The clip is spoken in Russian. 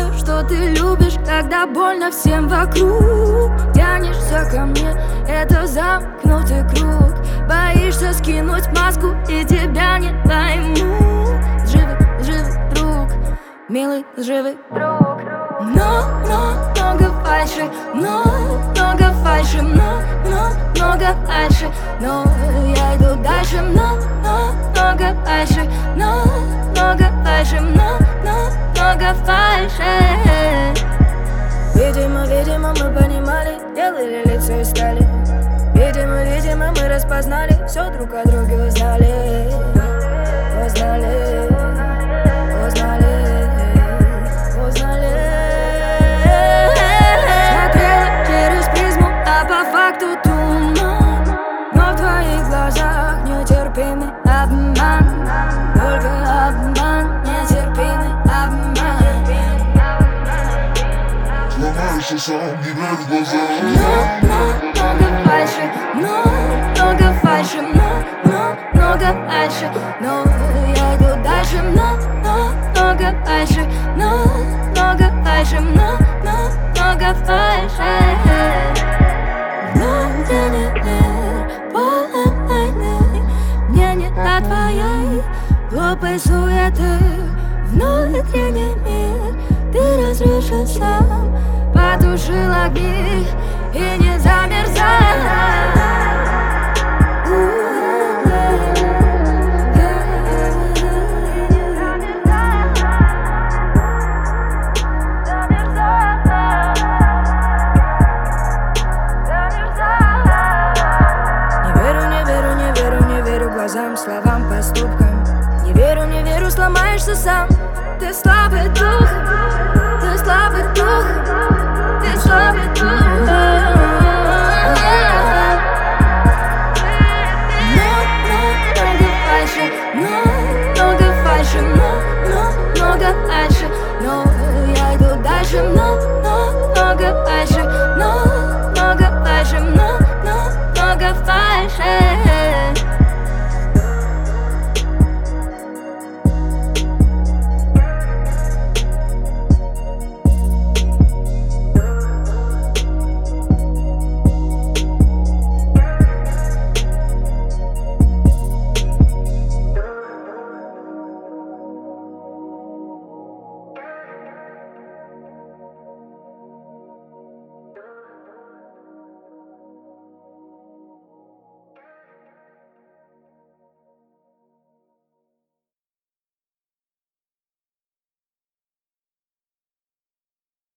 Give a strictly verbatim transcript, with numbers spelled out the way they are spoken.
знаю, что ты любишь, когда больно всем вокруг. Тянешься ко мне, это замкнутый круг. Боишься скинуть маску, и тебя не пойму. Лживый, лживый друг, милый лживый друг. Но, но, много фальши, но, много фальши, но, но, много фальши. Но я иду дальше, но, но, много фальши, но, много фальши, но, но, много фальши. Видимо, видимо, мы понимали, делали лицо и стали. Видимо, видимо, мы распознали, все друг о друге узнали. Узнали, узнали, узнали. Смотрела через призму, а по факту туман. Но в твоих глазах нетерпимый обман. Только обман, нетерпимый обман. Сломаешься сам, не верь в глаза. Но, но, много фальши, но, много фальши, но, но, много фальши. Но я иду дальше, но, но, много фальши, но, много фальши, но, но, много фальши. Внутренний мир полон войны, мне не до твоей глупой суеты. Внутренний мир ты разрушил сам, потушил огни и не замерзай. Не верю, не верю, не верю, не верю глазам, словам, поступкам. Не верю, не верю, сломаешься сам. Ты слабый дух.